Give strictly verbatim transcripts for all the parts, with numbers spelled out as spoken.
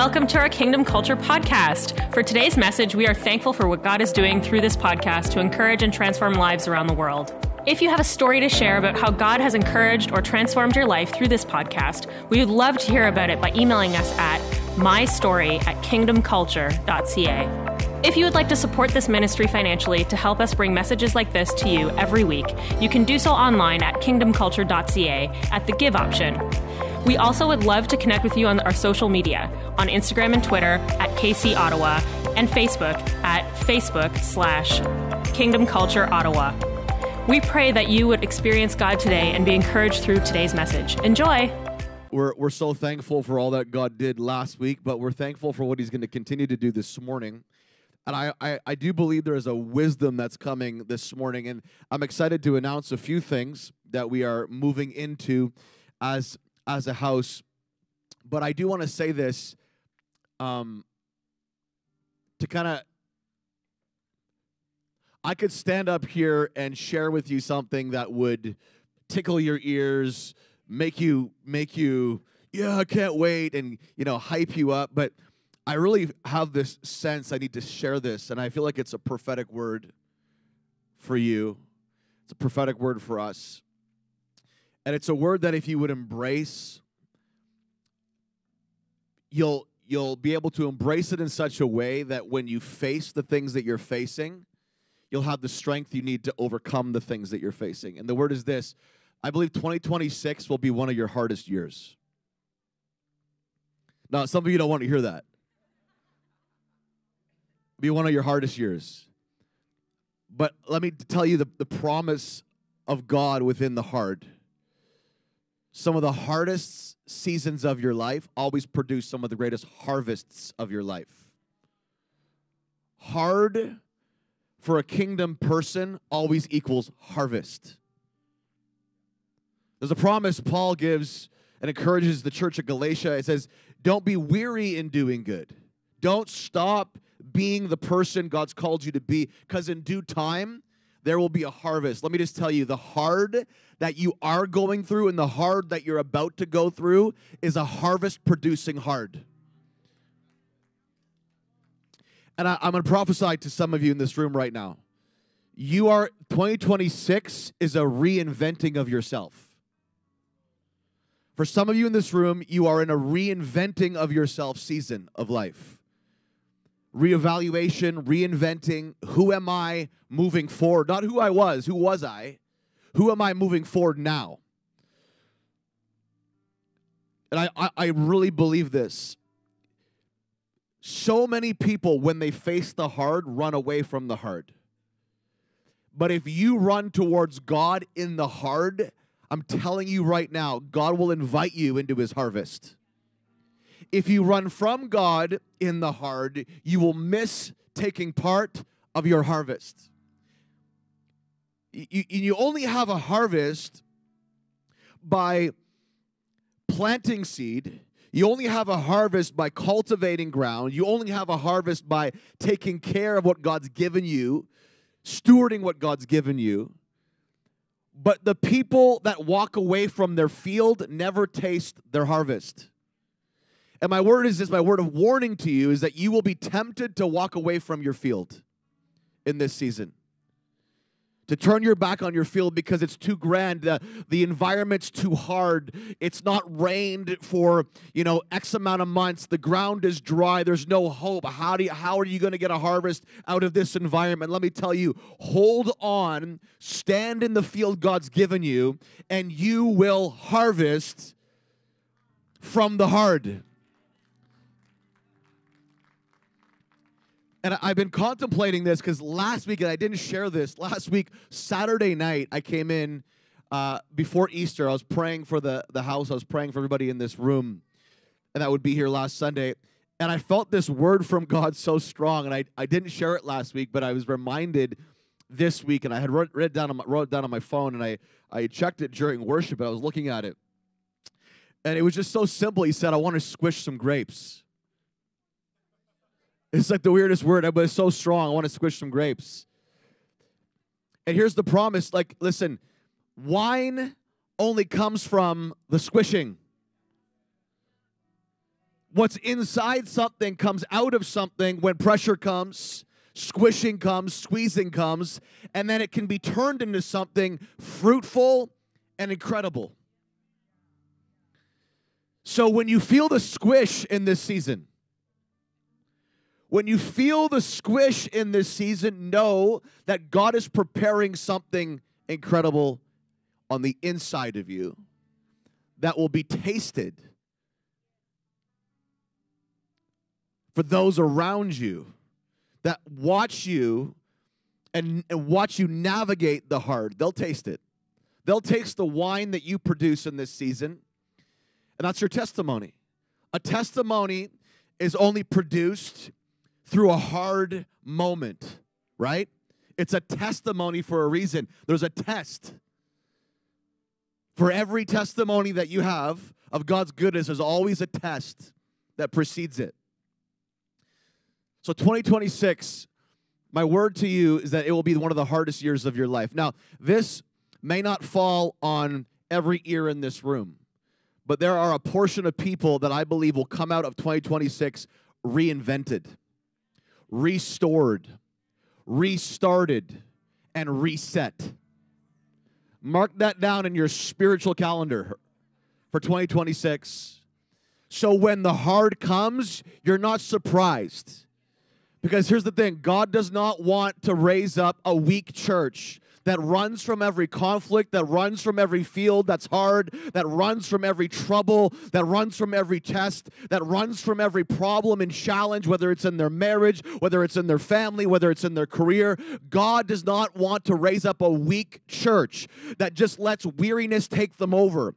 Welcome to our Kingdom Culture podcast. For today's message, we are thankful for what God is doing through this podcast to encourage and transform lives around the world. If you have a story to share about how God has encouraged or transformed your life through this podcast, we would love to hear about it by emailing us at mystory at kingdom culture dot c a. If you would like to support this ministry financially to help us bring messages like this to you every week, you can do so online at kingdom culture dot c a at the Give option. We also would love to connect with you on our social media, on Instagram and Twitter at K C Ottawa, and Facebook at Facebook slash Kingdom Culture Ottawa. We pray that you would experience God today and be encouraged through today's message. Enjoy! We're, we're so thankful for all that God did last week, but we're thankful for what he's going to continue to do this morning. And I, I, I do believe there is a wisdom that's coming this morning, and I'm excited to announce a few things that we are moving into as as a house. But I do want to say this um, to kind of, I could stand up here and share with you something that would tickle your ears, make you, make you, yeah, I can't wait, and, you know, hype you up. But I really have this sense I need to share this, and I feel like it's a prophetic word for you. It's a prophetic word for us. And it's a word that if you would embrace, you'll you'll be able to embrace it in such a way that when you face the things that you're facing, you'll have the strength you need to overcome the things that you're facing. And the word is this: I believe twenty twenty-six will be one of your hardest years. Now, some of you don't want to hear that. Be one of your hardest years. But let me tell you the, the promise of God within the hard. Some of the hardest seasons of your life always produce some of the greatest harvests of your life. Hard for a kingdom person always equals harvest. There's a promise Paul gives and encourages the church of Galatia. It says, don't be weary in doing good. Don't stop being the person God's called you to be, because in due time, there will be a harvest. Let me just tell you, the hard that you are going through and the hard that you're about to go through is a harvest-producing hard. And I, I'm going to prophesy to some of you in this room right now. You are, twenty twenty-six is a reinventing of yourself. For some of you in this room, you are in a reinventing of yourself season of life. Reevaluation, reinventing, who am I moving forward? Not who I was, who was I? Who am I moving forward now? And I, I, I really believe this. So many people, when they face the hard, run away from the hard. But if you run towards God in the hard, I'm telling you right now, God will invite you into his harvest. If you run from God in the hard, you will miss taking part of your harvest. You, you only have a harvest by planting seed. You only have a harvest by cultivating ground. You only have a harvest by taking care of what God's given you, stewarding what God's given you. But the people that walk away from their field never taste their harvest. And my word is this, my word of warning to you is that you will be tempted to walk away from your field in this season. To turn your back on your field because it's too grand, the, the environment's too hard, it's not rained for, you know, X amount of months, the ground is dry, there's no hope. How do you, how are you going to get a harvest out of this environment? Let me tell you, hold on, stand in the field God's given you, and you will harvest from the hard. And I've been contemplating this because last week, and I didn't share this, last week, Saturday night, I came in uh, before Easter. I was praying for the, the house. I was praying for everybody in this room, and that would be here last Sunday. And I felt this word from God so strong, and I, I didn't share it last week, but I was reminded this week, and I had wrote, wrote, it down on my, wrote it down on my phone, and I, I checked it during worship, and I was looking at it. And it was just so simple. He said, I want to squish some grapes. It's like the weirdest word, but it's so strong. I want to squish some grapes. And here's the promise. Like, listen, wine only comes from the squishing. What's inside something comes out of something when pressure comes, squishing comes, squeezing comes, and then it can be turned into something fruitful and incredible. So when you feel the squish in this season, when you feel the squish in this season, know that God is preparing something incredible on the inside of you that will be tasted for those around you that watch you and, and watch you navigate the hard. They'll taste it. They'll taste the wine that you produce in this season, and that's your testimony. A testimony is only produced through a hard moment, right? It's a testimony for a reason. There's a test. For every testimony that you have of God's goodness, there's always a test that precedes it. So twenty twenty-six, my word to you is that it will be one of the hardest years of your life. Now, this may not fall on every ear in this room, but there are a portion of people that I believe will come out of twenty twenty-six reinvented, restored, restarted, and reset. Mark that down in your spiritual calendar for twenty twenty-six. So when the hard comes, you're not surprised. Because here's the thing, God does not want to raise up a weak church that runs from every conflict, that runs from every field that's hard, that runs from every trouble, that runs from every test, that runs from every problem and challenge, whether it's in their marriage, whether it's in their family, whether it's in their career. God does not want to raise up a weak church that just lets weariness take them over.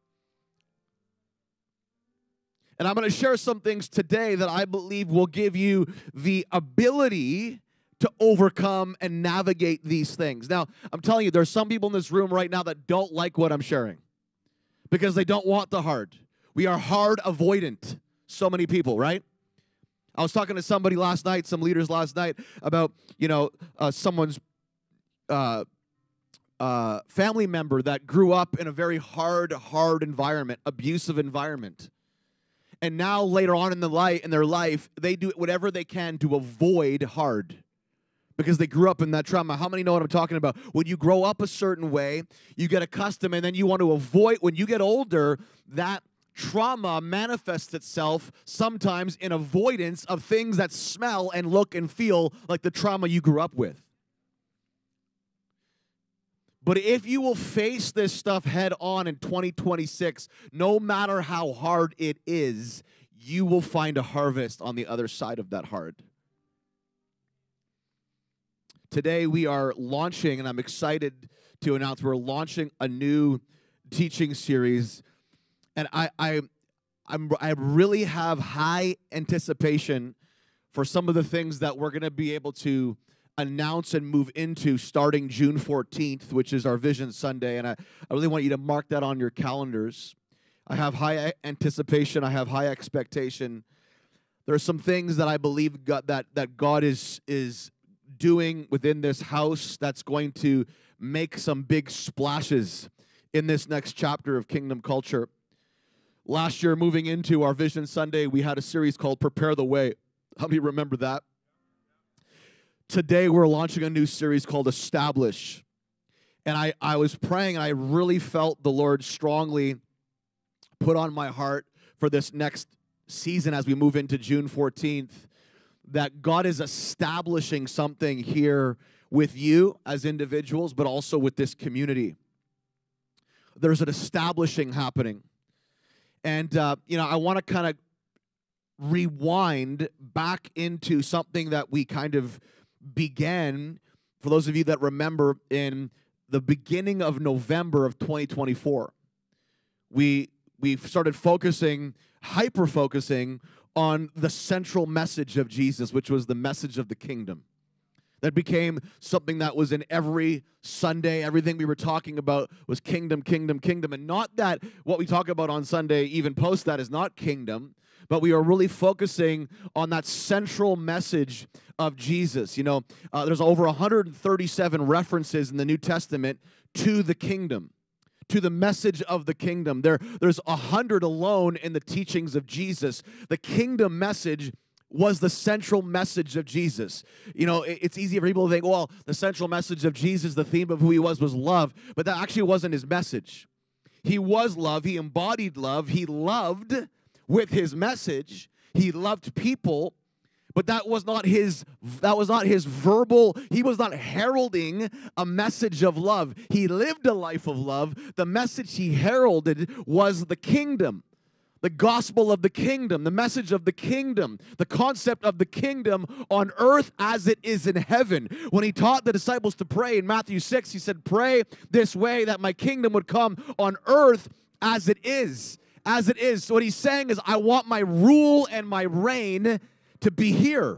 And I'm going to share some things today that I believe will give you the ability to overcome and navigate these things. Now, I'm telling you, there's some people in this room right now that don't like what I'm sharing because they don't want the hard. We are hard avoidant, so many people, right? I was talking to somebody last night, some leaders last night, about, you know, uh, someone's uh, uh, family member that grew up in a very hard, hard environment, abusive environment. And now later on in the life, in their life, they do whatever they can to avoid hard because they grew up in that trauma. How many know what I'm talking about? When you grow up a certain way, you get accustomed, and then you want to avoid. When you get older, that trauma manifests itself sometimes in avoidance of things that smell and look and feel like the trauma you grew up with. But if you will face this stuff head on in twenty twenty-six, no matter how hard it is, you will find a harvest on the other side of that hard. Today we are launching, and I'm excited to announce we're launching a new teaching series. And I, I, I'm, I really have high anticipation for some of the things that we're going to be able to announce and move into starting June fourteenth, which is our Vision Sunday. And I, I really want you to mark that on your calendars. I have high anticipation. I have high expectation. There are some things that I believe God, that, that God is, is doing within this house that's going to make some big splashes in this next chapter of Kingdom Culture. Last year, moving into our Vision Sunday, we had a series called Prepare the Way. How many remember that? Today, we're launching a new series called Establish. And I, I was praying, and I really felt the Lord strongly put on my heart for this next season as we move into June fourteenth, that God is establishing something here with you as individuals, but also with this community. There's an establishing happening. And, uh, you know, I want to kind of rewind back into something that we kind of began, for those of you that remember, in the beginning of November of twenty twenty-four. We, we started focusing, hyper-focusing on the central message of Jesus, which was the message of the kingdom. That became something that was in every Sunday. Everything we were talking about was kingdom, kingdom, kingdom. And not that what we talk about on Sunday, even post that, is not kingdom, but we are really focusing on that central message of Jesus. You know, uh, there's over one hundred thirty-seven references in the New Testament to the kingdom, to the message of the kingdom. There, there's a hundred alone in the teachings of Jesus. The kingdom message was the central message of Jesus. You know, it's easy for people to think, well, the central message of Jesus, the theme of who he was, was love. But that actually wasn't his message. He was love. He embodied love. He loved with his message. He loved people. But that was not his, that was not his verbal, he was not heralding a message of love. He lived a life of love. The message he heralded was the kingdom, the gospel of the kingdom, the message of the kingdom, the concept of the kingdom on earth as it is in heaven. When he taught the disciples to pray in Matthew six, he said, pray this way that my kingdom would come on earth as it is, as it is. So what he's saying is, I want my rule and my reign to be here.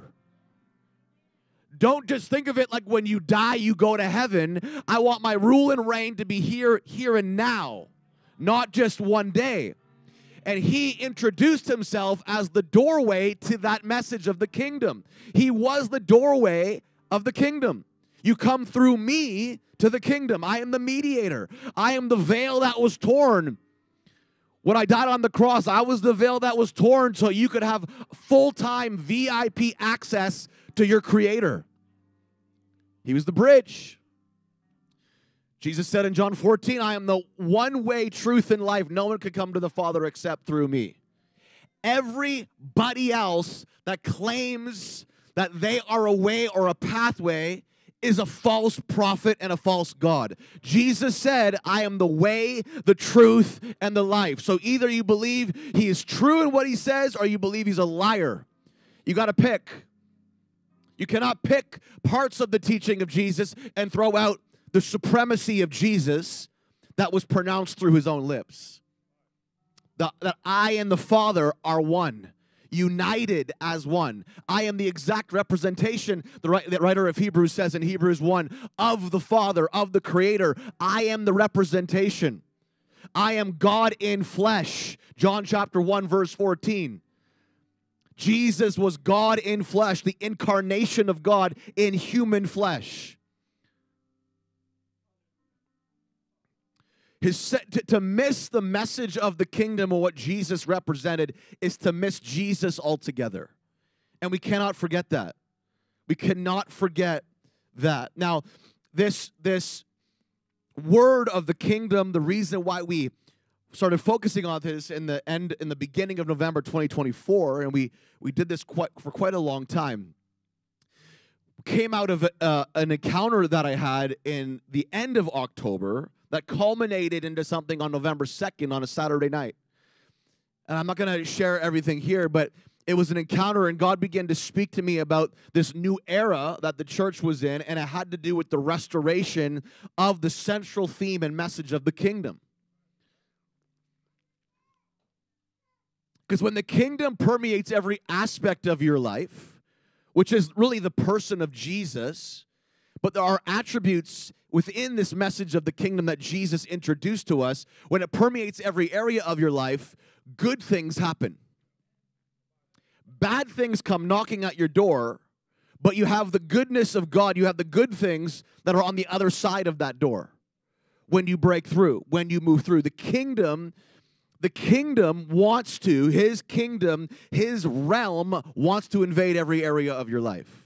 Don't just think of it like when you die, you go to heaven. I want my rule and reign to be here, here and now, not just one day. And he introduced himself as the doorway to that message of the kingdom. He was the doorway of the kingdom. You come through me to the kingdom. I am the mediator. I am the veil that was torn. When I died on the cross, I was the veil that was torn so you could have full-time V I P access to your Creator. He was the bridge. Jesus said in John fourteen, I am the one way, truth, and life. No one could come to the Father except through me. Everybody else that claims that they are a way or a pathway is a false prophet and a false God. Jesus said, I am the way, the truth, and the life. So either you believe he is true in what he says or you believe he's a liar. You got to pick. You cannot pick parts of the teaching of Jesus and throw out the supremacy of Jesus that was pronounced through his own lips. The, that I and the Father are one, united as one. I am the exact representation, the, the writer of Hebrews says in Hebrews one, of the Father, of the Creator. I am the representation. I am God in flesh. John chapter one, verse fourteen. Jesus was God in flesh, the incarnation of God in human flesh. His, to, to miss the message of the kingdom or what Jesus represented is to miss Jesus altogether. And we cannot forget that. We cannot forget that. Now, this, this word of the kingdom, the reason why we started focusing on this in the end, in the beginning of November twenty twenty-four, and we, we did this quite, for quite a long time, came out of uh, an encounter that I had in the end of October that culminated into something on November second on a Saturday night. And I'm not going to share everything here, but it was an encounter, and God began to speak to me about this new era that the church was in, and it had to do with the restoration of the central theme and message of the kingdom. Because when the kingdom permeates every aspect of your life, which is really the person of Jesus, but there are attributes within this message of the kingdom that Jesus introduced to us. When it permeates every area of your life, good things happen. Bad things come knocking at your door, but you have the goodness of God. You have the good things that are on the other side of that door when you break through, when you move through. The kingdom The kingdom wants to, his kingdom, his realm wants to invade every area of your life.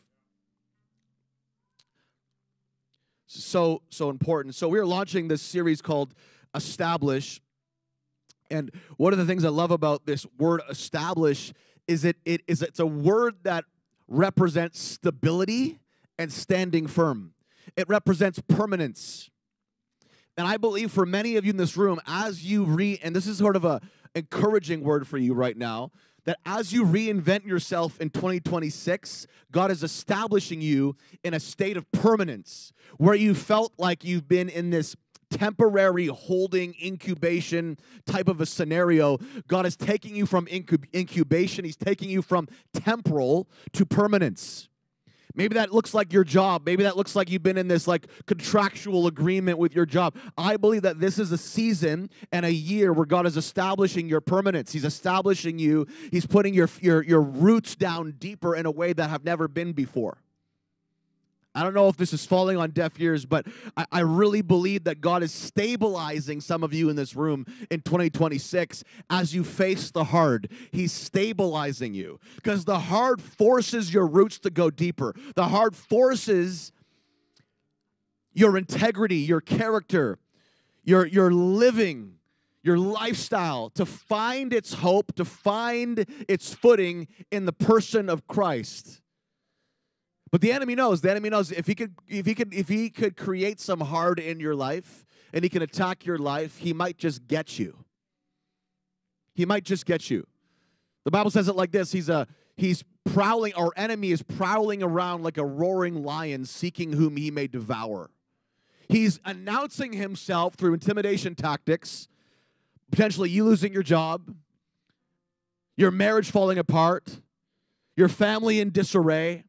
So, so important. So we're launching this series called Establish. And one of the things I love about this word establish is it, it is it's a word that represents stability and standing firm. It represents permanence. And I believe for many of you in this room, as you re, and this is sort of a encouraging word for you right now, that as you reinvent yourself in twenty twenty-six, God is establishing you in a state of permanence where you felt like you've been in this temporary holding incubation type of a scenario. God is taking you from incub- incubation. He's taking you from temporal to permanence. Maybe that looks like your job. Maybe that looks like you've been in this like contractual agreement with your job. I believe that this is a season and a year where God is establishing your permanence. He's establishing you. He's putting your, your, your roots down deeper in a way that have never been before. I don't know if this is falling on deaf ears, but I, I really believe that God is stabilizing some of you in this room in twenty twenty-six as you face the hard. He's stabilizing you because the hard forces your roots to go deeper. The hard forces your integrity, your character, your, your living, your lifestyle to find its hope, to find its footing in the person of Christ. But the enemy knows. The enemy knows if he could, if he could, if he could create some hard in your life and he can attack your life, he might just get you. He might just get you. The Bible says it like this: He's a he's prowling. Our enemy is prowling around like a roaring lion, seeking whom he may devour. He's announcing himself through intimidation tactics. Potentially, you losing your job, your marriage falling apart, your family in disarray,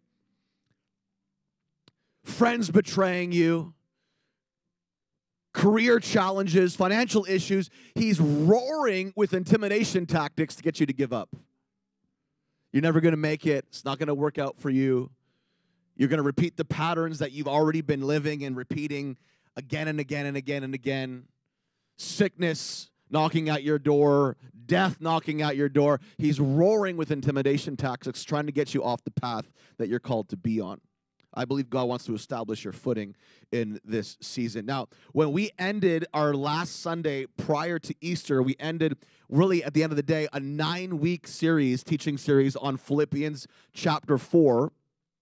friends betraying you, career challenges, financial issues. He's roaring with intimidation tactics to get you to give up. You're never going to make it. It's not going to work out for you. You're going to repeat the patterns that you've already been living and repeating again and again and again and again. Sickness knocking at your door, death knocking at your door. He's roaring with intimidation tactics, trying to get you off the path that you're called to be on. I believe God wants to establish your footing in this season. Now, when we ended our last Sunday prior to Easter, we ended really at the end of the day a nine-week series, teaching series on Philippians chapter four,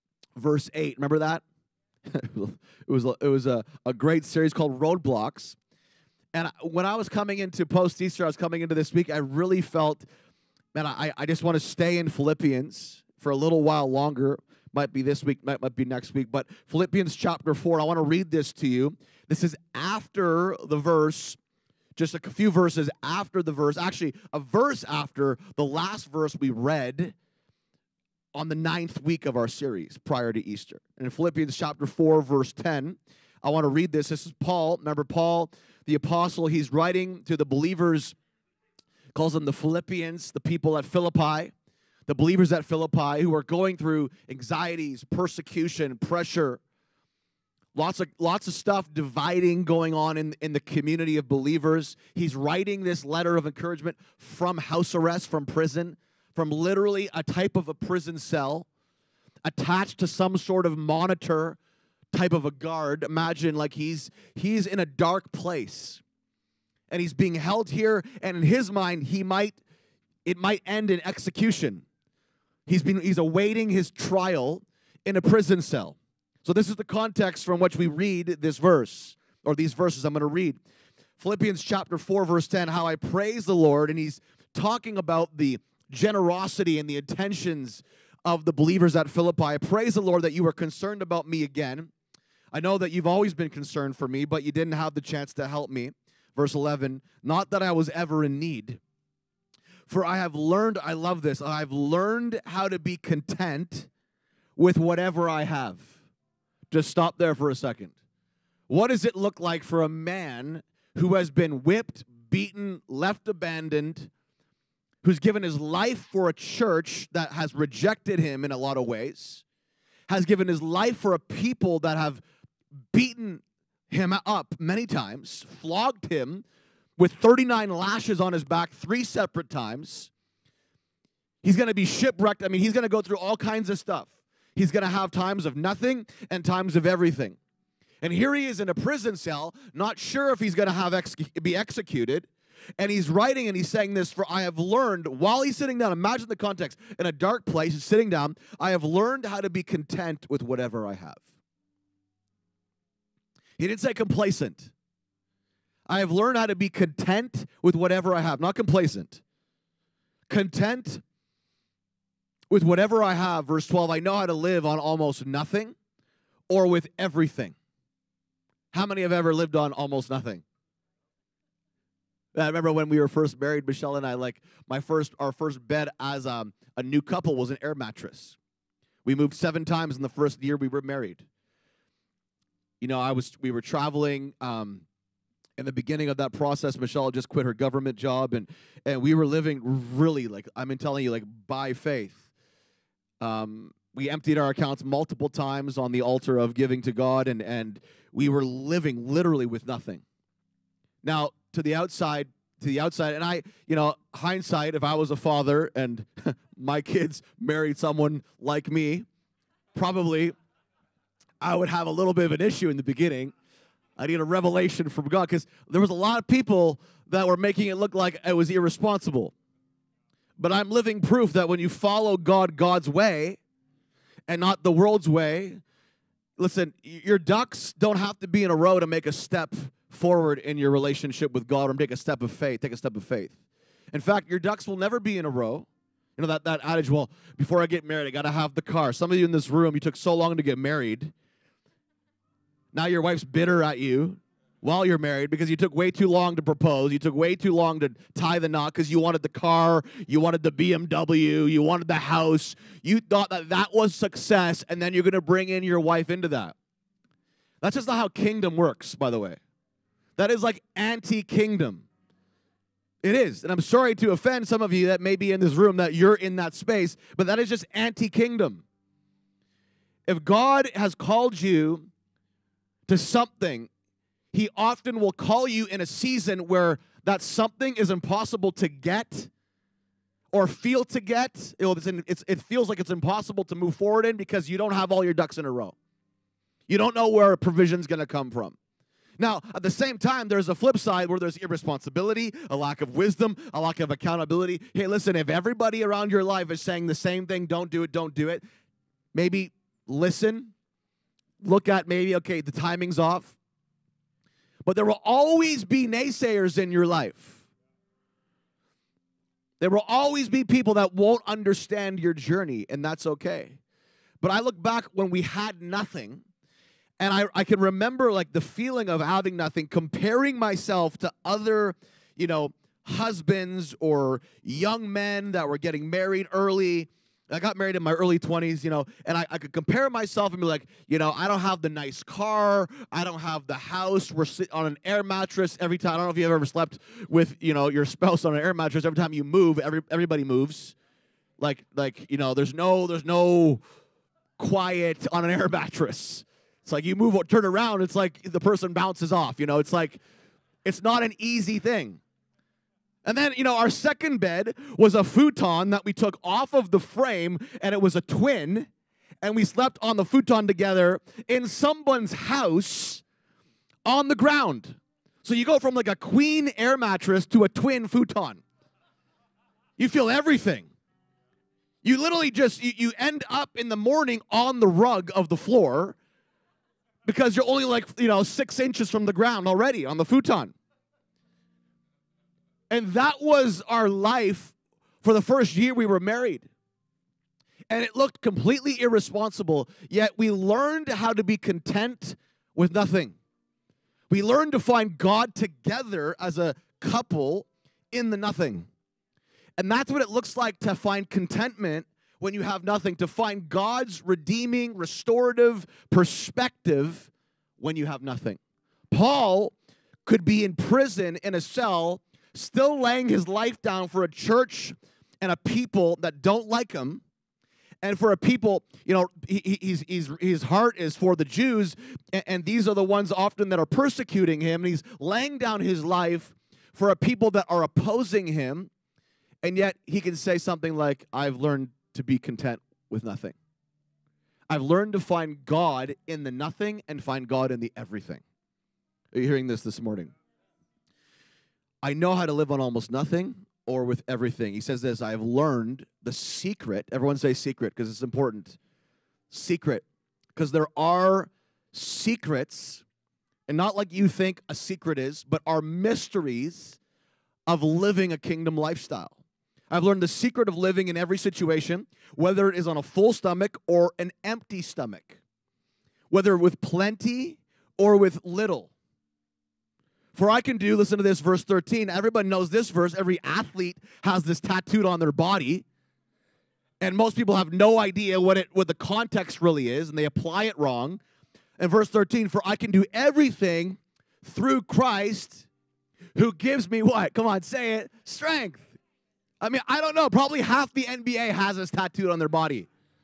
verse eight. Remember that? it was, it was a, a great series called Roadblocks. And when I was coming into post-Easter, I was coming into this week, I really felt, man, I, I just want to stay in Philippians for a little while longer. Might be this week, might, might be next week. But Philippians chapter four, I want to read this to you. This is after the verse, just a few verses after the verse, actually a verse after the last verse we read on the ninth week of our series prior to Easter. And in Philippians chapter four, verse ten, I want to read this. This is Paul. Remember, Paul, the apostle, he's writing to the believers, calls them the Philippians, the people at Philippi, the believers at Philippi who are going through anxieties, persecution, pressure, lots of lots of stuff dividing going on in, in the community of believers. He's writing this letter of encouragement from house arrest, from prison, from literally a type of a prison cell, attached to some sort of monitor type of a guard. Imagine like he's he's in a dark place and he's being held here, and in his mind he might it might end in execution. He's been he's awaiting his trial in a prison cell. So this is the context from which we read this verse, or these verses I'm going to read. Philippians chapter four, verse ten, how I praise the Lord, and he's talking about the generosity and the intentions of the believers at Philippi. I praise the Lord that you were concerned about me again. I know that you've always been concerned for me, but you didn't have the chance to help me. Verse eleven, not that I was ever in need, for I have learned, I love this, I've learned how to be content with whatever I have. Just stop there for a second. What does it look like for a man who has been whipped, beaten, left abandoned, who's given his life for a church that has rejected him in a lot of ways, has given his life for a people that have beaten him up many times, flogged him with thirty-nine lashes on his back three separate times. He's going to be shipwrecked. I mean, he's going to go through all kinds of stuff. He's going to have times of nothing and times of everything. And here he is in a prison cell, not sure if he's going to have ex- be executed. And he's writing and he's saying this, for I have learned, while he's sitting down, imagine the context, in a dark place, he's sitting down, I have learned how to be content with whatever I have. He didn't say complacent. I have learned how to be content with whatever I have, not complacent. Content with whatever I have. Verse twelve, I know how to live on almost nothing or with everything. How many have ever lived on almost nothing? I remember when we were first married, Michelle and I, like my first, our first bed as um, a new couple was an air mattress. We moved seven times in the first year we were married. You know, I was, we were traveling. Um, in the beginning of that process, Michelle just quit her government job, and and we were living really like, I'm telling you, like by faith. Um, we emptied our accounts multiple times on the altar of giving to God, and, and we were living literally with nothing. Now, to the outside, to the outside, and I, you know, hindsight, if I was a father and my kids married someone like me, probably I would have a little bit of an issue in the beginning. I need a revelation from God, because there was a lot of people that were making it look like it was irresponsible. But I'm living proof that when you follow God God's way and not the world's way, listen, your ducks don't have to be in a row to make a step forward in your relationship with God or take a step of faith, take a step of faith. In fact, your ducks will never be in a row. You know, that, that adage, well, before I get married, I got to have the car. Some of you in this room, you took so long to get married. Now your wife's bitter at you while you're married because you took way too long to propose. You took way too long to tie the knot because you wanted the car, you wanted the B M W, you wanted the house. You thought that that was success, and then you're going to bring in your wife into that. That's just not how kingdom works, by the way. That is like anti-kingdom. It is. And I'm sorry to offend some of you that may be in this room that you're in that space, but that is just anti-kingdom. If God has called you to something, He often will call you in a season where that something is impossible to get or feel to get. It's in, it's, it feels like it's impossible to move forward in because you don't have all your ducks in a row. You don't know where provision's going to come from. Now, at the same time, there's a flip side where there's irresponsibility, a lack of wisdom, a lack of accountability. Hey, listen, if everybody around your life is saying the same thing, don't do it, don't do it, maybe listen, look at maybe, okay, the timing's off. But there will always be naysayers in your life. There will always be people that won't understand your journey, and that's okay. But I look back when we had nothing, and I, I can remember like the feeling of having nothing, comparing myself to other, you know, husbands or young men that were getting married early. I got married in my early twenties, you know, and I, I could compare myself and be like, you know, I don't have the nice car. I don't have the house. We're sitting on an air mattress every time. I don't know if you've ever slept with, you know, your spouse on an air mattress. Every time you move, every everybody moves. Like, like you know, there's no, there's no quiet on an air mattress. It's like you move, turn around, it's like the person bounces off. You know, it's like, it's not an easy thing. And then, you know, our second bed was a futon that we took off of the frame, and it was a twin, and we slept on the futon together in someone's house on the ground. So you go from like a queen air mattress to a twin futon. You feel everything. You literally just, you, you end up in the morning on the rug of the floor because you're only like, you know, six inches from the ground already on the futon. And that was our life for the first year we were married. And it looked completely irresponsible, yet we learned how to be content with nothing. We learned to find God together as a couple in the nothing. And that's what it looks like to find contentment when you have nothing, to find God's redeeming, restorative perspective when you have nothing. Paul could be in prison in a cell, still laying his life down for a church and a people that don't like him, and for a people, you know, he, he's, he's, his heart is for the Jews, and, and these are the ones often that are persecuting him, and he's laying down his life for a people that are opposing him, and yet he can say something like, I've learned to be content with nothing. I've learned to find God in the nothing and find God in the everything. Are you hearing this this morning? I know how to live on almost nothing or with everything. He says this, I have learned the secret. Everyone say secret because it's important. Secret. Because there are secrets, and not like you think a secret is, but are mysteries of living a kingdom lifestyle. I've learned the secret of living in every situation, whether it is on a full stomach or an empty stomach, whether with plenty or with little. For I can do, listen to this, verse thirteen. Everybody knows this verse. Every athlete has this tattooed on their body. And most people have no idea what it what the context really is, and they apply it wrong. And verse thirteen, for I can do everything through Christ who gives me what? Come on, say it. Strength. I mean, I don't know. Probably half the N B A has this tattooed on their body.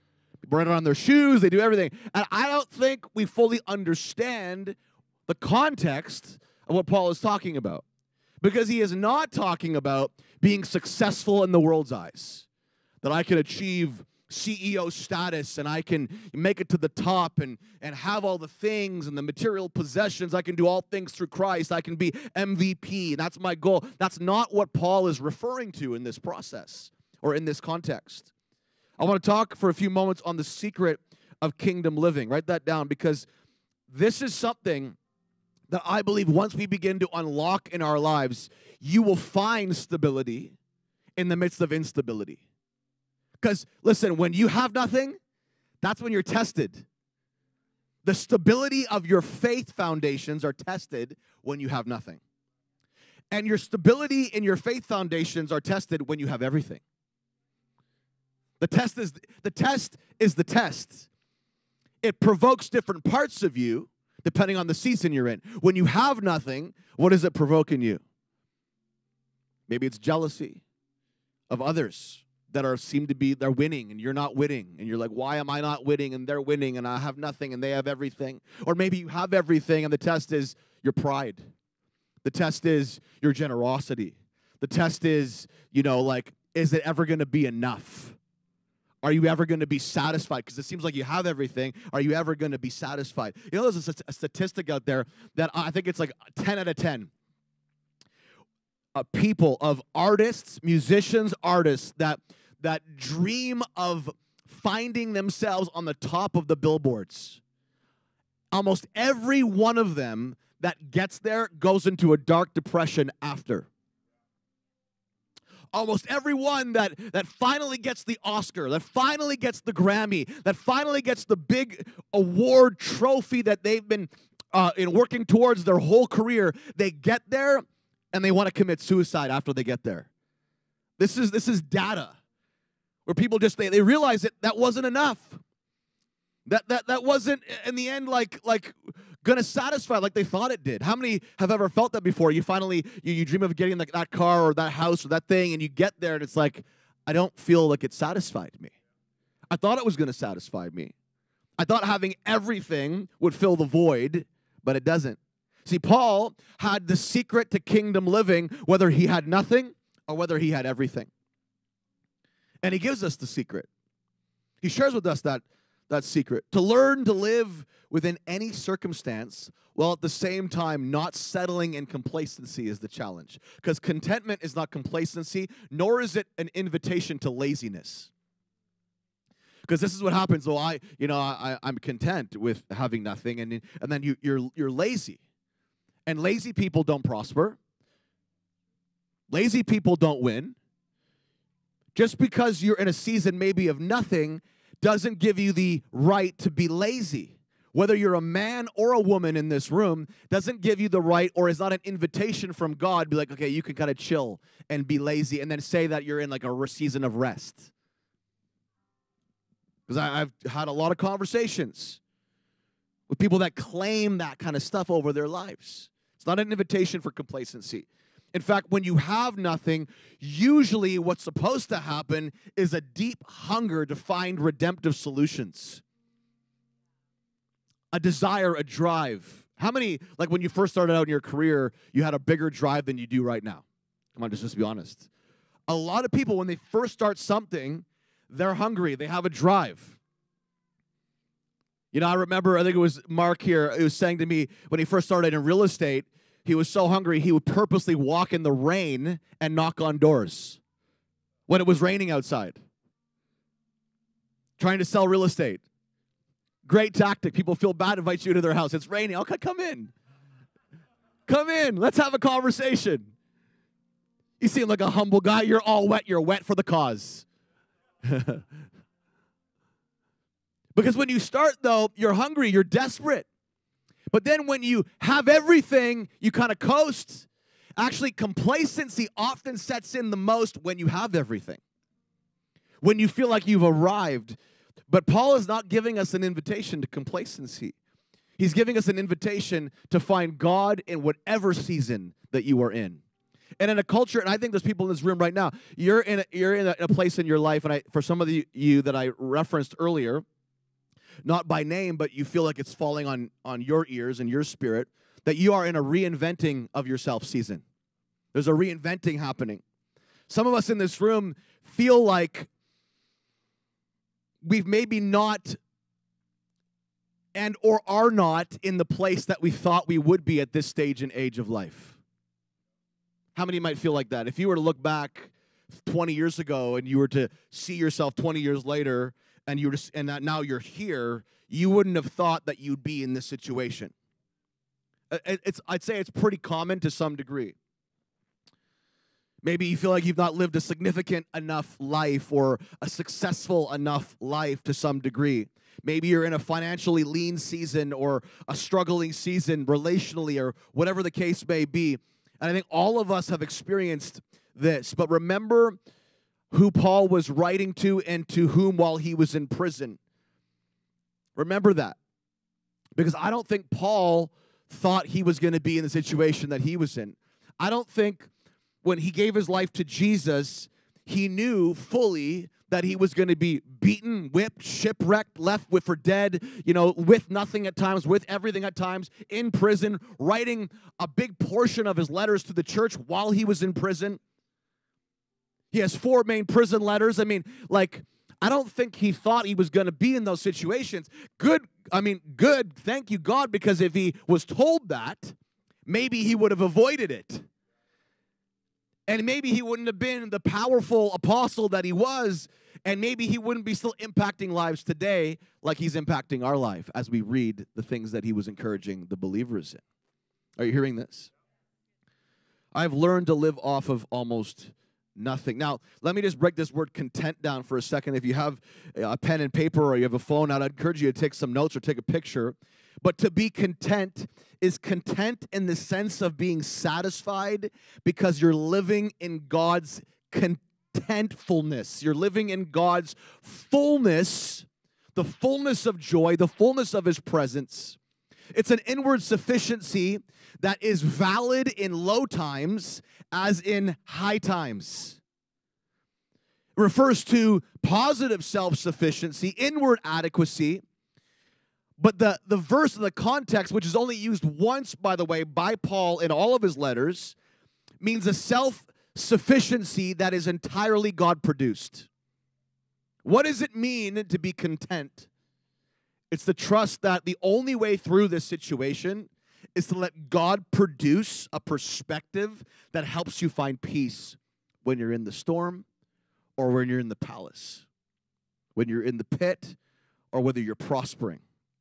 Write it on their shoes. They do everything. And I don't think we fully understand the context of what Paul is talking about. Because he is not talking about being successful in the world's eyes. That I can achieve C E O status and I can make it to the top and, and have all the things and the material possessions. I can do all things through Christ. I can be M V P. That's my goal. That's not what Paul is referring to in this process or in this context. I want to talk for a few moments on the secret of kingdom living. Write that down, because this is something that I believe once we begin to unlock in our lives, you will find stability in the midst of instability. Because, listen, when you have nothing, that's when you're tested. The stability of your faith foundations are tested when you have nothing. And your stability in your faith foundations are tested when you have everything. The test is the test is the test. It provokes different parts of you depending on the season you're in. When you have nothing, what does it provoke in you? Maybe it's jealousy of others that are seem to be, they're winning and you're not winning. And you're like, why am I not winning? And they're winning and I have nothing and they have everything. Or maybe you have everything and the test is your pride. The test is your generosity. The test is, you know, like, is it ever going to be enough? Are you ever going to be satisfied? Because it seems like you have everything. Are you ever going to be satisfied? You know, there's a, a statistic out there that I think it's like ten out of ten. Uh, people of artists, musicians, artists that that dream of finding themselves on the top of the billboards. Almost every one of them that gets there goes into a dark depression after. Almost everyone that, that finally gets the Oscar, that finally gets the Grammy, that finally gets the big award trophy that they've been uh, in working towards their whole career, they get there and they want to commit suicide after they get there. This is this is data where people just they, they realize that that wasn't enough. That that that wasn't in the end like like gonna satisfy like they thought it did. How many have ever felt that before? You finally you, you dream of getting like that car or that house or that thing, and you get there and it's like, I don't feel like it satisfied me. I thought it was gonna satisfy me. I thought having everything would fill the void, but it doesn't. See, Paul had the secret to kingdom living, whether he had nothing or whether he had everything. And he gives us the secret. He shares with us that that secret. To learn to live within any circumstance while at the same time not settling in complacency is the challenge. Because contentment is not complacency, nor is it an invitation to laziness. Because this is what happens. Well, I, you know, I, I'm content with having nothing, and and then you, you're you're lazy, and lazy people don't prosper. Lazy people don't win. Just because you're in a season maybe of nothing doesn't give you the right to be lazy. Whether you're a man or a woman in this room doesn't give you the right, or is not an invitation from God. Be like, okay, you can kind of chill and be lazy, and then say that you're in like a season of rest. Because I've had a lot of conversations with people that claim that kind of stuff over their lives. It's not an invitation for complacency. In fact, when you have nothing, usually what's supposed to happen is a deep hunger to find redemptive solutions. A desire, a drive. How many, like when you first started out in your career, you had a bigger drive than you do right now? Come on, just, just be honest. A lot of people, when they first start something, they're hungry. They have a drive. You know, I remember, I think it was Mark here, he was saying to me when he first started in real estate, he was so hungry, he would purposely walk in the rain and knock on doors when it was raining outside. Trying to sell real estate. Great tactic. People feel bad, invite you to their house. It's raining. Okay, come in. Come in. Let's have a conversation. You seem like a humble guy. You're all wet. You're wet for the cause. Because when you start, though, you're hungry. You're desperate. But then when you have everything, you kind of coast. Actually, complacency often sets in the most when you have everything. When you feel like you've arrived. But Paul is not giving us an invitation to complacency. He's giving us an invitation to find God in whatever season that you are in. And in a culture, and I think there's people in this room right now, you're in a, you're in a, a place in your life, and I, for some of the, you that I referenced earlier, not by name, but you feel like it's falling on, on your ears and your spirit, that you are in a reinventing of yourself season. There's a reinventing happening. Some of us in this room feel like we've maybe not and or are not in the place that we thought we would be at this stage and age of life. How many might feel like that? If you were to look back twenty years ago and you were to see yourself twenty years later and you were to, and that now you're here, you wouldn't have thought that you'd be in this situation. It's, I'd say it's pretty common to some degree. Maybe you feel like you've not lived a significant enough life or a successful enough life to some degree. Maybe you're in a financially lean season or a struggling season relationally or whatever the case may be. And I think all of us have experienced this. But remember who Paul was writing to and to whom while he was in prison. Remember that. Because I don't think Paul thought he was going to be in the situation that he was in. I don't think when he gave his life to Jesus, he knew fully that he was going to be beaten, whipped, shipwrecked, left with for dead, you know, with nothing at times, with everything at times, in prison, writing a big portion of his letters to the church while he was in prison. He has four main prison letters. I mean, like, I don't think he thought he was going to be in those situations. Good, I mean, good, thank you, God, because if he was told that, maybe he would have avoided it. And maybe he wouldn't have been the powerful apostle that he was, and maybe he wouldn't be still impacting lives today like he's impacting our life as we read the things that he was encouraging the believers in. Are you hearing this? I've learned to live off of almost nothing. Now, let me just break this word content down for a second. If you have a pen and paper or you have a phone out, I'd encourage you to take some notes or take a picture. But to be content is content in the sense of being satisfied because you're living in God's contentfulness. You're living in God's fullness, the fullness of joy, the fullness of His presence. It's an inward sufficiency that is valid in low times as in high times. It refers to positive self-sufficiency, inward adequacy. But the, the verse in the context, which is only used once, by the way, by Paul in all of his letters, means a self-sufficiency that is entirely God-produced. What does it mean to be content? It's the trust that the only way through this situation is to let God produce a perspective that helps you find peace when you're in the storm or when you're in the palace, when you're in the pit or whether you're prospering.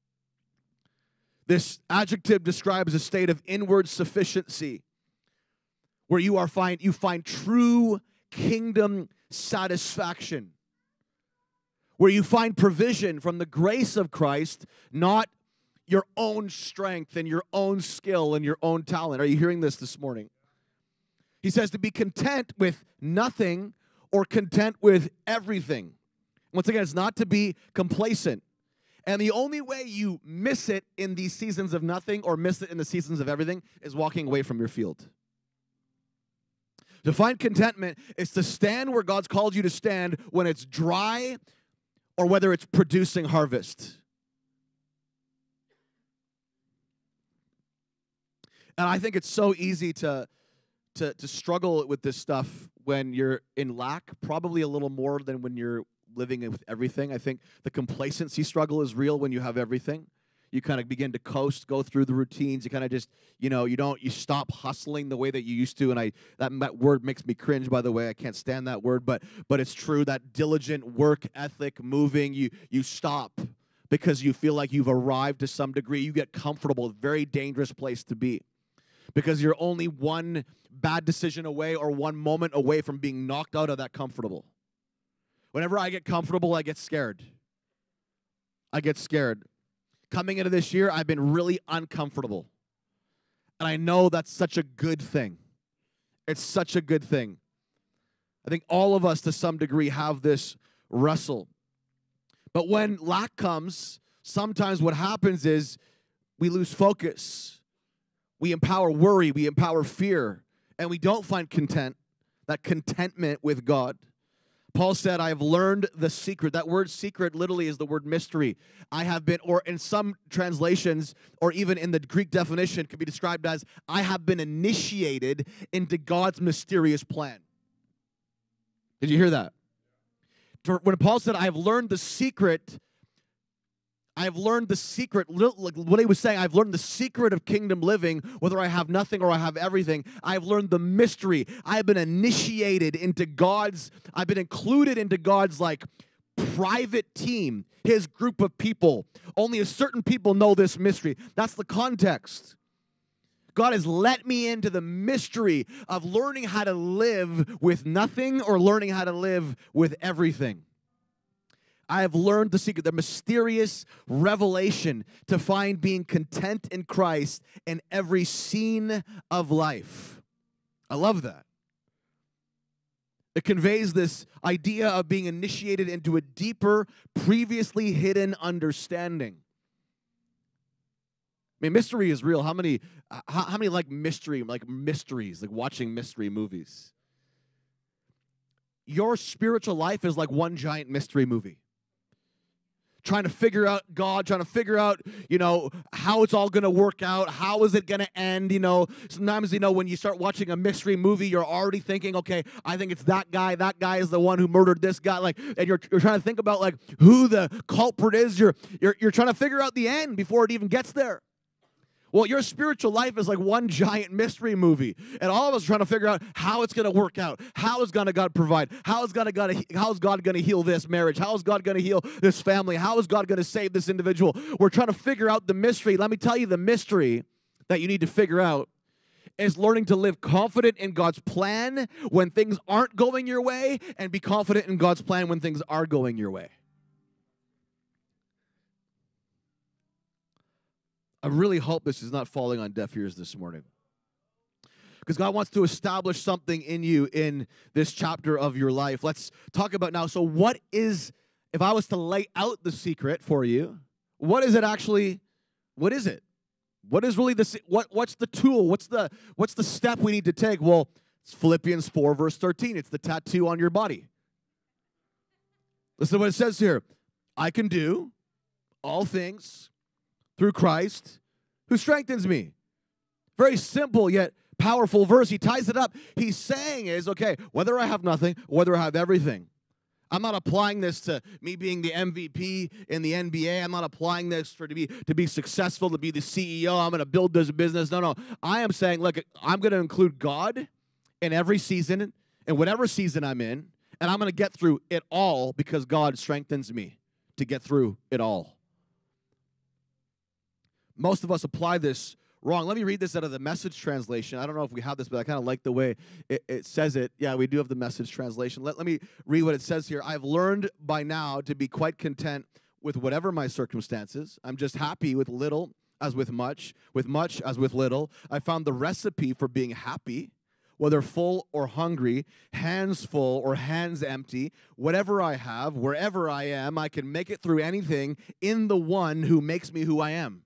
This adjective describes a state of inward sufficiency where you are find you find true kingdom satisfaction, where you find provision from the grace of Christ, not your own strength and your own skill and your own talent. Are you hearing this this morning? He says to be content with nothing or content with everything. Once again, it's not to be complacent. And the only way you miss it in these seasons of nothing or miss it in the seasons of everything is walking away from your field. To find contentment is to stand where God's called you to stand when it's dry or whether it's producing harvest. And I think it's so easy to, to, to struggle with this stuff when you're in lack, probably a little more than when you're living with everything. I think the complacency struggle is real when you have everything. You kind of begin to coast, go through the routines. You kind of just, you know, you don't, you stop hustling the way that you used to. And I, that, that word makes me cringe, by the way. I can't stand that word, but but it's true. That diligent work ethic, moving, you you stop because you feel like you've arrived to some degree. You get comfortable. It's a very dangerous place to be because you're only one bad decision away or one moment away from being knocked out of that comfortable. Whenever I get comfortable, I get scared. I get scared. Coming into this year, I've been really uncomfortable. And I know that's such a good thing. It's such a good thing. I think all of us, to some degree, have this wrestle. But when lack comes, sometimes what happens is we lose focus. We empower worry. We empower fear. And we don't find content, that contentment with God. Paul said, I have learned the secret. That word secret literally is the word mystery. I have been, or in some translations, or even in the Greek definition, could be described as, I have been initiated into God's mysterious plan. Did you hear that? When Paul said, I have learned the secret, I have learned the secret, like what he was saying, I've learned the secret of kingdom living, whether I have nothing or I have everything. I've learned the mystery. I have been initiated into God's, I've been included into God's like private team, his group of people. Only a certain people know this mystery. That's the context. God has let me into the mystery of learning how to live with nothing or learning how to live with everything. I have learned the secret, the mysterious revelation to find being content in Christ in every scene of life. I love that. It conveys this idea of being initiated into a deeper, previously hidden understanding. I mean, mystery is real. How many, how, how many like mystery, like mysteries, like watching mystery movies? Your spiritual life is like one giant mystery movie. Trying to figure out God, trying to figure out, you know, how it's all going to work out. How is it going to end? You know, sometimes, you know, when you start watching a mystery movie, you're already thinking, okay, I think it's that guy. That guy is the one who murdered this guy. Like, and you're, you're trying to think about, like, who the culprit is. You're, you're, you're trying to figure out the end before it even gets there. Well, your spiritual life is like one giant mystery movie. And all of us are trying to figure out how it's going to work out. How is God to provide? How is God going to how is God going to heal this marriage? How is God going to heal this family? How is God going to save this individual? We're trying to figure out the mystery. Let me tell you the mystery that you need to figure out is learning to live confident in God's plan when things aren't going your way and be confident in God's plan when things are going your way. I really hope this is not falling on deaf ears this morning. Because God wants to establish something in you in this chapter of your life. Let's talk about now. So what is, if I was to lay out the secret for you, what is it actually, what is it? What is really the, what, what's the tool? What's the, what's the step we need to take? Well, it's Philippians four, verse thirteen. It's the tattoo on your body. Listen to what it says here. I can do all things through Christ, who strengthens me. Very simple yet powerful verse. He ties it up. He's saying is, okay, whether I have nothing, whether I have everything. I'm not applying this to me being the M V P in the N B A. I'm not applying this for to be to be successful, to be the C E O. I'm going to build this business. No, no. I am saying, look, I'm going to include God in every season, in whatever season I'm in, and I'm going to get through it all because God strengthens me to get through it all. Most of us apply this wrong. Let me read this out of the Message translation. I don't know if we have this, but I kind of like the way it, it says it. Yeah, we do have the Message translation. Let, let me read what it says here. I've learned by now to be quite content with whatever my circumstances. I'm just happy with little as with much, with much as with little. I found the recipe for being happy, whether full or hungry, hands full or hands empty. Whatever I have, wherever I am, I can make it through anything in the one who makes me who I am.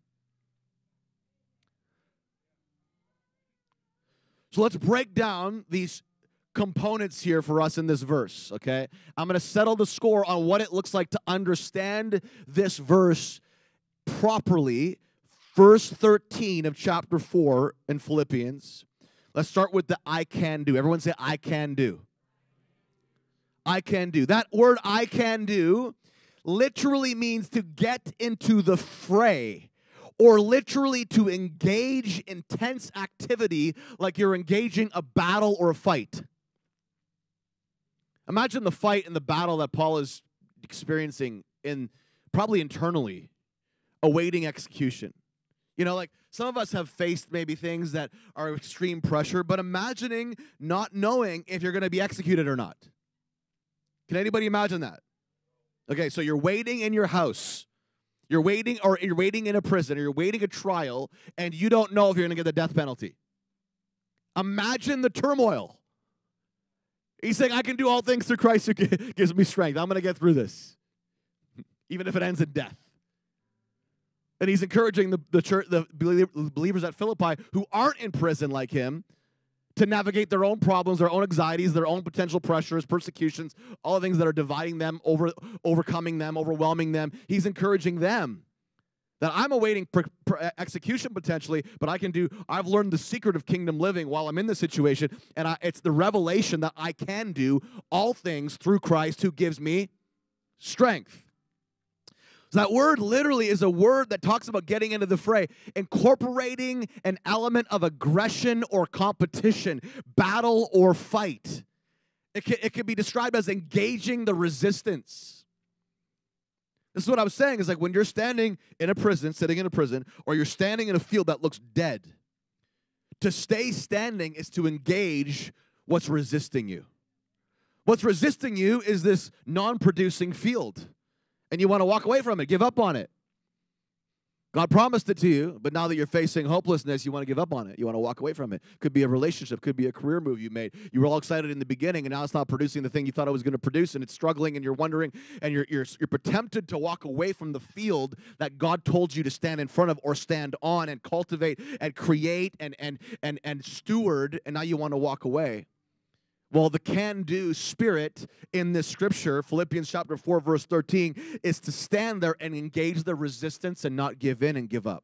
So let's break down these components here for us in this verse, okay? I'm going to settle the score on what it looks like to understand this verse properly. Verse thirteen of chapter four in Philippians. Let's start with the I can do. Everyone say, I can do. I can do. That word I can do literally means to get into the fray, or literally to engage intense activity like you're engaging a battle or a fight. Imagine the fight and the battle that Paul is experiencing in probably internally, awaiting execution. You know, like some of us have faced maybe things that are extreme pressure, but imagining not knowing if you're going to be executed or not. Can anybody imagine that? Okay, so you're waiting in your house. You're waiting, or you're waiting in a prison, or you're waiting a trial, and you don't know if you're going to get the death penalty. Imagine the turmoil. He's saying, I can do all things through Christ who gives me strength. I'm going to get through this, even if it ends in death. And he's encouraging the, the, church, the believers at Philippi who aren't in prison like him to navigate their own problems, their own anxieties, their own potential pressures, persecutions, all the things that are dividing them, over, overcoming them, overwhelming them. He's encouraging them that I'm awaiting per, per execution potentially, but I can do, I've learned the secret of kingdom living while I'm in this situation, and I, it's the revelation that I can do all things through Christ who gives me strength. So that word literally is a word that talks about getting into the fray, incorporating an element of aggression or competition, battle or fight. It can, it can be described as engaging the resistance. This is what I was saying, is like when you're standing in a prison, sitting in a prison, or you're standing in a field that looks dead, to stay standing is to engage what's resisting you. What's resisting you is this non-producing field. And you want to walk away from it, give up on it. God promised it to you, but now that you're facing hopelessness, you want to give up on it. You want to walk away from it. Could be a relationship, could be a career move you made. You were all excited in the beginning, and now it's not producing the thing you thought it was going to produce, and it's struggling, and you're wondering, and you're, you're, you're tempted to walk away from the field that God told you to stand in front of or stand on and cultivate and create and, and, and, and steward, and now you want to walk away. Well, the can-do spirit in this scripture, Philippians chapter four, verse thirteen, is to stand there and engage the resistance and not give in and give up.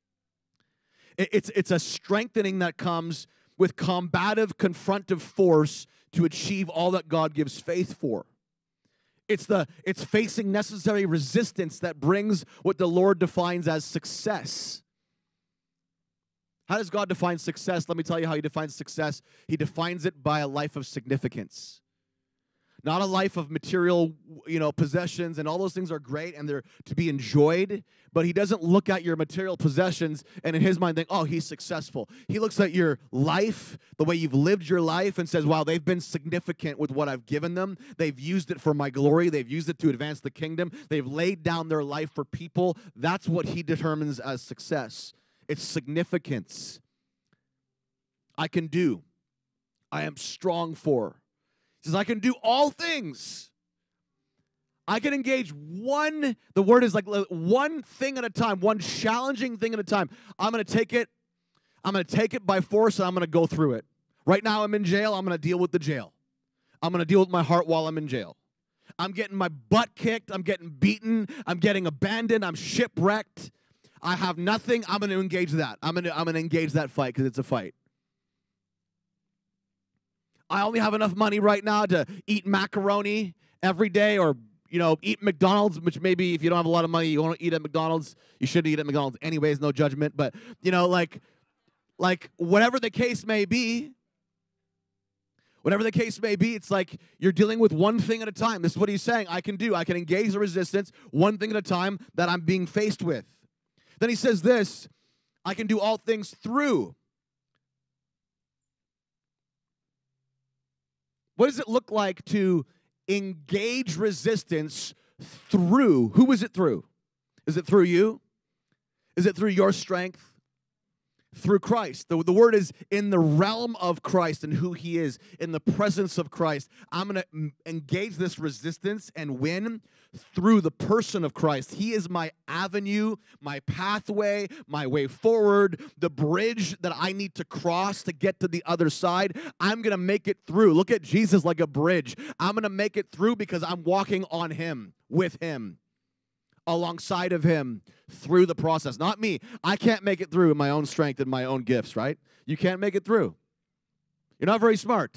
It's, it's a strengthening that comes with combative, confrontive force to achieve all that God gives faith for. It's, the, it's facing necessary resistance that brings what the Lord defines as success. How does God define success? Let me tell you how he defines success. He defines it by a life of significance. Not a life of material, you know, possessions, and all those things are great and they're to be enjoyed, but he doesn't look at your material possessions and in his mind think, oh, he's successful. He looks at your life, the way you've lived your life, and says, wow, they've been significant with what I've given them. They've used it for my glory. They've used it to advance the kingdom. They've laid down their life for people. That's what he determines as success. It's significance. I can do. I am strong for. He says, I can do all things. I can engage one, the word is like one thing at a time, one challenging thing at a time. I'm going to take it, I'm going to take it by force, and I'm going to go through it. Right now I'm in jail, I'm going to deal with the jail. I'm going to deal with my heart while I'm in jail. I'm getting my butt kicked, I'm getting beaten, I'm getting abandoned, I'm shipwrecked. I have nothing. I'm going to engage that. I'm going to I'm going to engage that fight because it's a fight. I only have enough money right now to eat macaroni every day, or, you know, eat McDonald's, which maybe if you don't have a lot of money, you won't eat at McDonald's. You should eat at McDonald's anyways, no judgment. But, you know, like, like whatever the case may be, whatever the case may be, it's like you're dealing with one thing at a time. This is what he's saying. I can do. I can engage the resistance one thing at a time that I'm being faced with. Then he says this, I can do all things through. What does it look like to engage resistance through? Who is it through? Is it through you? Is it through your strength? Through Christ. The, the word is in the realm of Christ and who he is, in the presence of Christ. I'm going to engage this resistance and win through the person of Christ. He is my avenue, my pathway, my way forward, the bridge that I need to cross to get to the other side. I'm going to make it through. Look at Jesus like a bridge. I'm going to make it through because I'm walking on him, with him, alongside of him, through the process. Not me. I can't make it through in my own strength and my own gifts, right? You can't make it through. You're not very smart.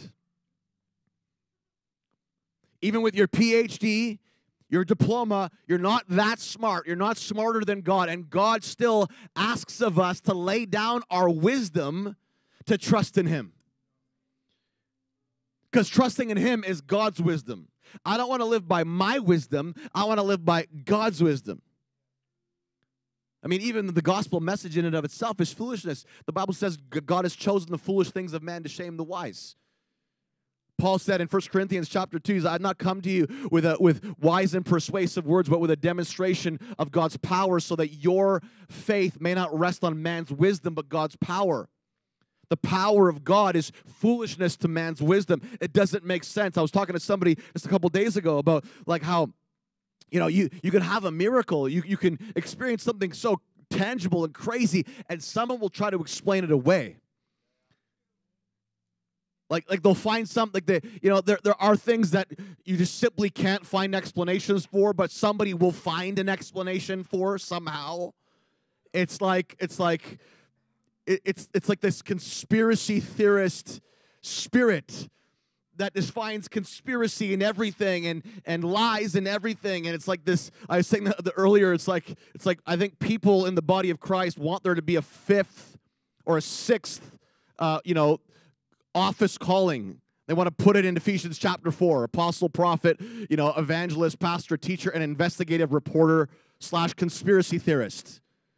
Even with your P H D, your diploma, you're not that smart. You're not smarter than God. And God still asks of us to lay down our wisdom to trust in him. Because trusting in him is God's wisdom. I don't want to live by my wisdom. I want to live by God's wisdom. I mean, even the gospel message in and of itself is foolishness. The Bible says God has chosen the foolish things of man to shame the wise. Paul said in First Corinthians chapter two, I have not come to you with, a, with wise and persuasive words, but with a demonstration of God's power, so that your faith may not rest on man's wisdom, but God's power. The power of God is foolishness to man's wisdom. It doesn't make sense. I was talking to somebody just a couple days ago about like how, you know, you, you can have a miracle. You, you can experience something so tangible and crazy, and someone will try to explain it away. Like, like they'll find something, like they, you know, there, there are things that you just simply can't find explanations for, but somebody will find an explanation for somehow. It's like, it's like, it, it's, it's like this conspiracy theorist spirit that just finds conspiracy in everything and, and lies in everything. And it's like this, I was saying the, the earlier, it's like, it's like, I think people in the body of Christ want there to be a fifth or a sixth, uh, you know, office calling. They want to put it in Ephesians chapter four, apostle, prophet, you know, evangelist, pastor, teacher, and investigative reporter slash conspiracy theorist.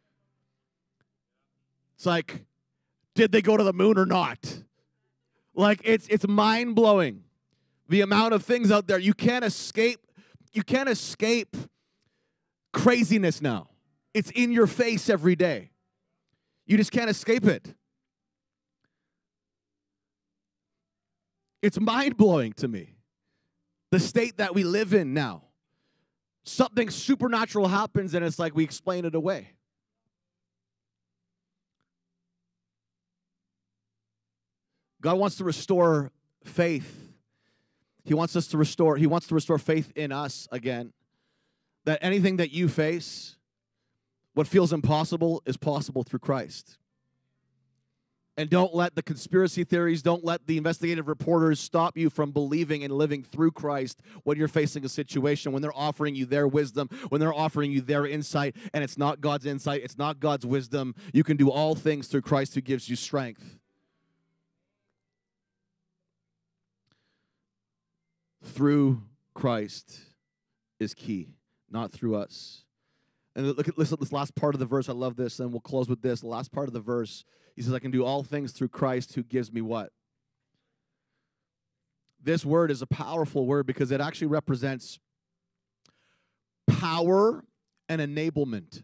It's like, did they go to the moon or not? Like, it's it's mind-blowing. The amount of things out there. You can't escape, you can't escape craziness now. It's in your face every day. You just can't escape it. It's mind-blowing to me, the state that we live in now. Something supernatural happens, and it's like we explain it away. God wants to restore faith. He wants us to restore, He wants to restore faith in us again. That anything that you face, what feels impossible is possible through Christ. And don't let the conspiracy theories, don't let the investigative reporters stop you from believing and living through Christ when you're facing a situation, when they're offering you their wisdom, when they're offering you their insight, and it's not God's insight, it's not God's wisdom. You can do all things through Christ who gives you strength. Through Christ is key, not through us. And look at, listen to this last part of the verse. I love this, and we'll close with this. The last part of the verse, he says, I can do all things through Christ who gives me what? This word is a powerful word because it actually represents power and enablement.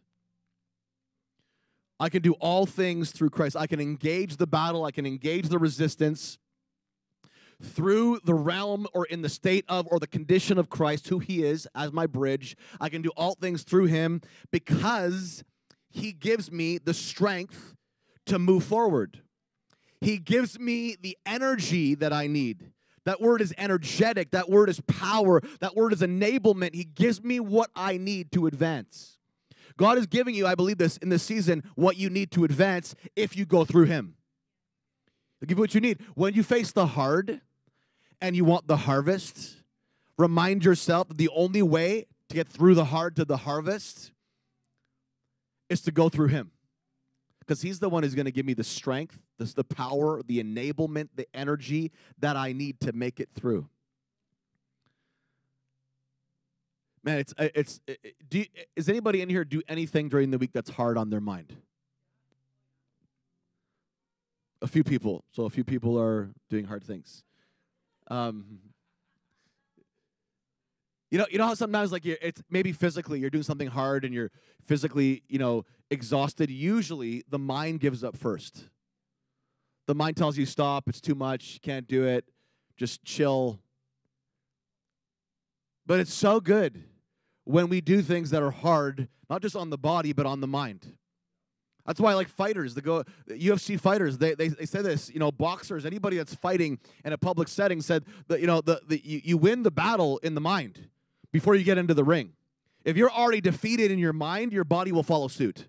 I can do all things through Christ. I can engage the battle. I can engage the resistance through the realm or in the state of or the condition of Christ, who He is as my bridge. I can do all things through Him because He gives me the strength to move forward. He gives me the energy that I need. That word is energetic. That word is power. That word is enablement. He gives me what I need to advance. God is giving you, I believe this, in this season, what you need to advance if you go through Him. He'll give you what you need. When you face the hard and you want the harvest, remind yourself that the only way to get through the hard to the harvest is to go through Him. Because He's the one who's going to give me the strength, this, the power, the enablement, the energy that I need to make it through. Man, it's, it's, it, do you, is anybody in here do anything during the week that's hard on their mind? A few people. So a few people are doing hard things. Um, you know, you know how sometimes like you're, it's maybe physically you're doing something hard and you're physically, you know, exhausted. Usually the mind gives up first. The mind tells you stop, it's too much, you can't do it, just chill. But it's so good when we do things that are hard, not just on the body, but on the mind. That's why, like fighters, the go U F C fighters, they, they they say this. You know, boxers, anybody that's fighting in a public setting said that you know the, the you, you win the battle in the mind before you get into the ring. If you're already defeated in your mind, your body will follow suit.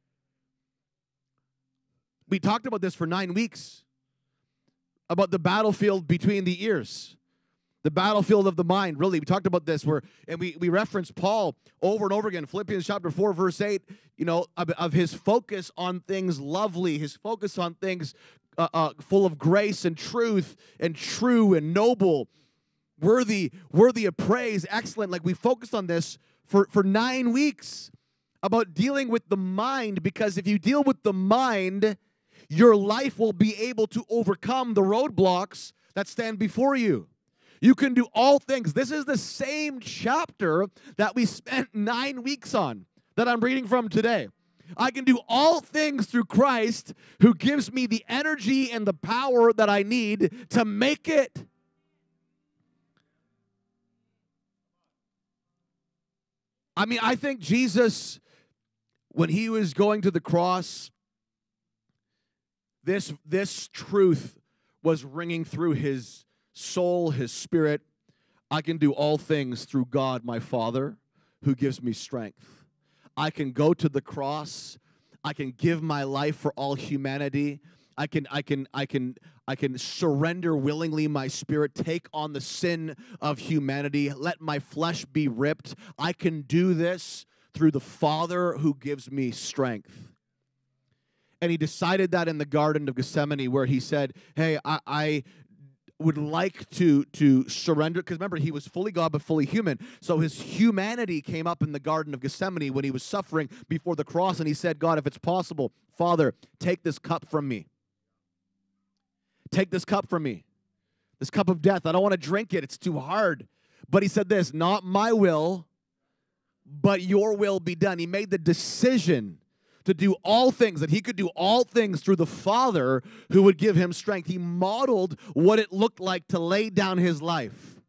We talked about this for nine weeks about the battlefield between the ears. The battlefield of the mind, really. We talked about this, where, and we, we referenced Paul over and over again. Philippians chapter four, verse eight, you know, of, of his focus on things lovely, his focus on things uh, uh, full of grace and truth and true and noble, worthy, worthy of praise, excellent. Like we focused on this for, for nine weeks about dealing with the mind, because if you deal with the mind, your life will be able to overcome the roadblocks that stand before you. You can do all things. This is the same chapter that we spent nine weeks on that I'm reading from today. I can do all things through Christ who gives me the energy and the power that I need to make it. I mean, I think Jesus, when He was going to the cross, this, this truth was ringing through his soul, his spirit. I can do all things through God, my Father, who gives me strength. I can go to the cross. I can give my life for all humanity. I can, I can, I can, I can surrender willingly my spirit, take on the sin of humanity, let my flesh be ripped. I can do this through the Father who gives me strength. And he decided that in the Garden of Gethsemane, where he said, hey, I, I would like to, to surrender, because remember, he was fully God but fully human. So his humanity came up in the Garden of Gethsemane when he was suffering before the cross, and he said, God, if it's possible, Father, take this cup from me. Take this cup from me. This cup of death. I don't want to drink it. It's too hard. But he said this, not my will, but your will be done. He made the decision to do all things, that he could do all things through the Father who would give him strength. He modeled what it looked like to lay down his life.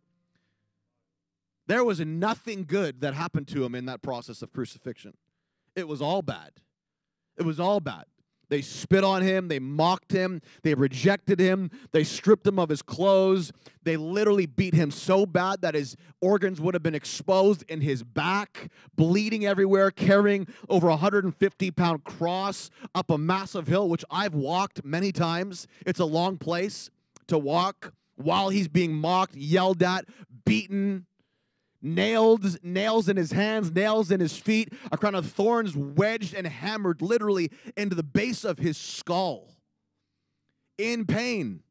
There was nothing good that happened to him in that process of crucifixion. It was all bad. It was all bad. They spit on him. They mocked him. They rejected him. They stripped him of his clothes. They literally beat him so bad that his organs would have been exposed in his back, bleeding everywhere, carrying over a one hundred fifty pound cross up a massive hill, which I've walked many times. It's a long place to walk while he's being mocked, yelled at, beaten, nails, nails in his hands, nails in his feet, a crown of thorns wedged and hammered literally into the base of his skull. In pain.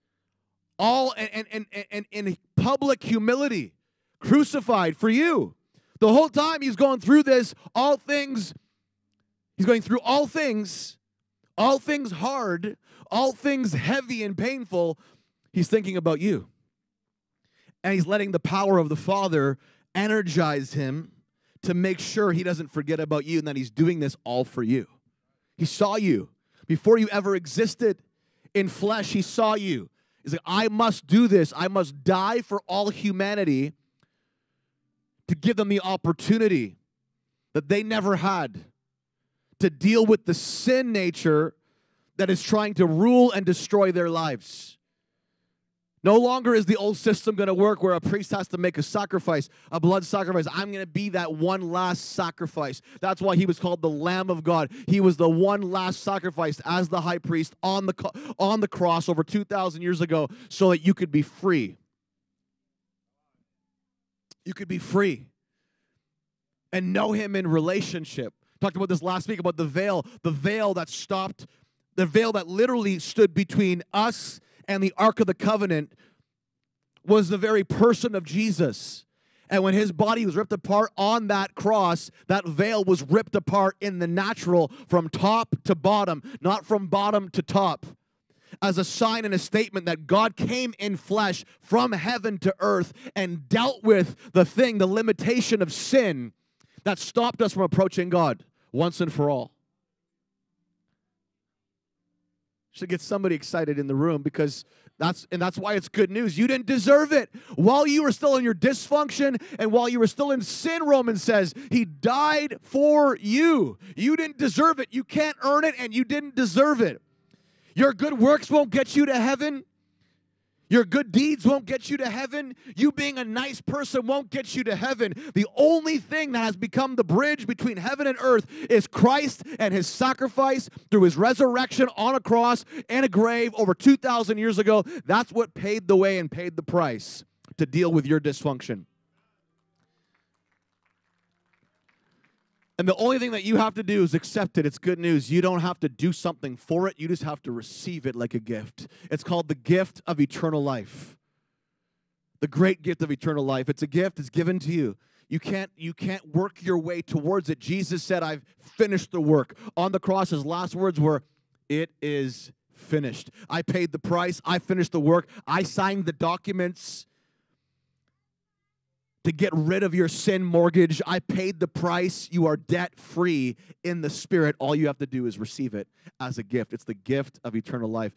All and, and, and, and in public humility. Crucified for you. The whole time he's going through this, all things, he's going through all things, all things hard, all things heavy and painful. He's thinking about you. And he's letting the power of the Father energize him to make sure he doesn't forget about you and that he's doing this all for you. He saw you. Before you ever existed in flesh, he saw you. He's like, I must do this. I must die for all humanity to give them the opportunity that they never had to deal with the sin nature that is trying to rule and destroy their lives. No longer is the old system going to work where a priest has to make a sacrifice, a blood sacrifice. I'm going to be that one last sacrifice. That's why he was called the Lamb of God. He was the one last sacrifice as the high priest on the, on the cross over two thousand years ago so that you could be free. You could be free and know him in relationship. Talked about this last week about the veil, the veil that stopped, the veil that literally stood between us and the Ark of the Covenant was the very person of Jesus. And when his body was ripped apart on that cross, that veil was ripped apart in the natural from top to bottom, not from bottom to top, as a sign and a statement that God came in flesh from heaven to earth and dealt with the thing, the limitation of sin that stopped us from approaching God once and for all. Should get somebody excited in the room, because that's and that's why it's good news. You didn't deserve it. While you were still in your dysfunction and while you were still in sin, Romans says, he died for you. You didn't deserve it. You can't earn it, and you didn't deserve it. Your good works won't get you to heaven. Your good deeds won't get you to heaven. You being a nice person won't get you to heaven. The only thing that has become the bridge between heaven and earth is Christ and his sacrifice through his resurrection on a cross and a grave over two thousand years ago. That's what paid the way and paid the price to deal with your dysfunction. And the only thing that you have to do is accept it. It's good news. You don't have to do something for it. You just have to receive it like a gift. It's called the gift of eternal life. The great gift of eternal life. It's a gift. It's given to you. You can't, you can't work your way towards it. Jesus said, I've finished the work. On the cross, his last words were, it is finished. I paid the price. I finished the work. I signed the documents to get rid of your sin mortgage. I paid the price. You are debt-free in the Spirit. All you have to do is receive it as a gift. It's the gift of eternal life.